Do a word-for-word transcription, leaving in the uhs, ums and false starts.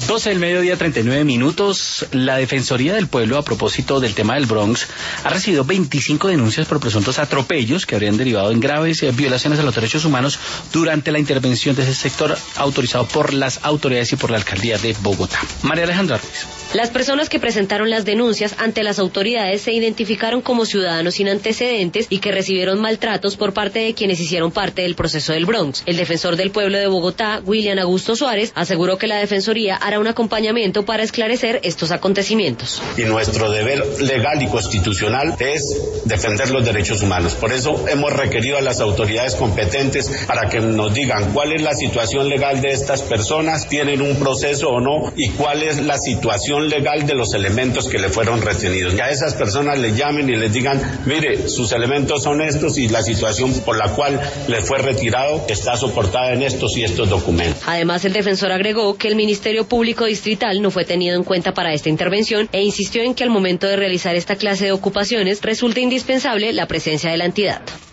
doce del mediodía, treinta y nueve minutos. La Defensoría del Pueblo, a propósito del tema del Bronx, ha recibido veinticinco denuncias por presuntos atropellos que habrían derivado en graves eh, violaciones a los derechos humanos durante la intervención de ese sector autorizado por las autoridades y por la alcaldía de Bogotá. María Alejandra Ruiz. Las personas que presentaron las denuncias ante las autoridades se identificaron como ciudadanos sin antecedentes y que recibieron maltratos por parte de quienes hicieron parte del proceso del Bronx. El defensor del pueblo de Bogotá, William Augusto Suárez, aseguró que la Defensoría hará un acompañamiento para esclarecer estos acontecimientos. Y nuestro deber legal y constitucional es defender los derechos humanos. Por eso hemos requerido a las autoridades competentes para que nos digan cuál es la situación legal de estas personas, tienen un proceso o no, y cuál es la situación legal de los elementos que le fueron retenidos. Que a esas personas les llamen y les digan, mire, sus elementos son estos y la situación por la cual le fue retirado está soportada en estos y estos documentos. Además, el defensor agregó que el Ministerio Público Distrital no fue tenido en cuenta para esta intervención e insistió en que al momento de realizar esta clase de ocupaciones resulta indispensable la presencia de la entidad.